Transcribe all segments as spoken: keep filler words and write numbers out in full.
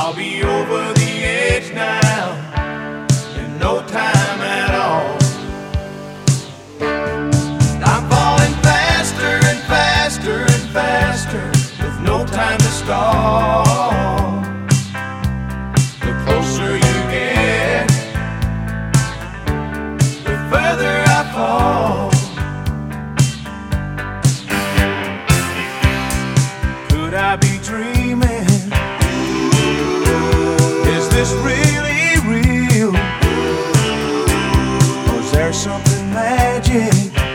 I'll be over the edge now in no time at all. I'm falling faster and faster and faster with no time to stall. The closer you get, the further I fall. Could I be dreaming? Is this really real? Or is there something magic?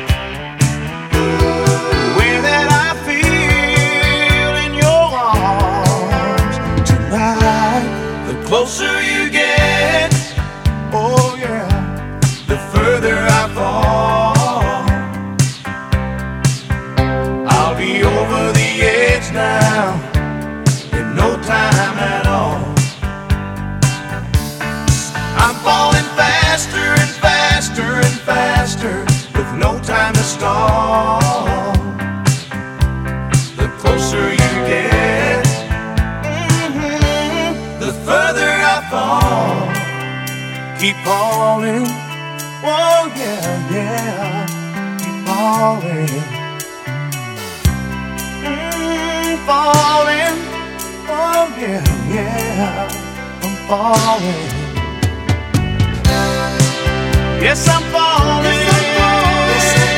The way that I feel in your arms tonight. The closer you get, oh yeah, the further I fall. I'll be over the edge now in no time at all. I'm falling faster and faster and faster with no time to stall. The closer you get, mm-hmm, the further I fall. Keep falling, oh yeah, yeah, keep falling. Mm, falling, oh yeah, yeah, I'm falling. Yes, I'm falling. Yes, I'm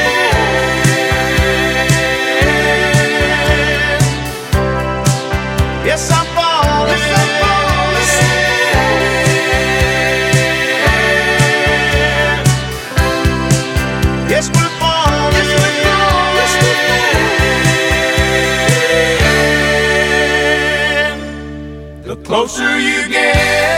falling. Yes, I'm falling. Yes, we're falling. Yes, we're falling. The closer you get,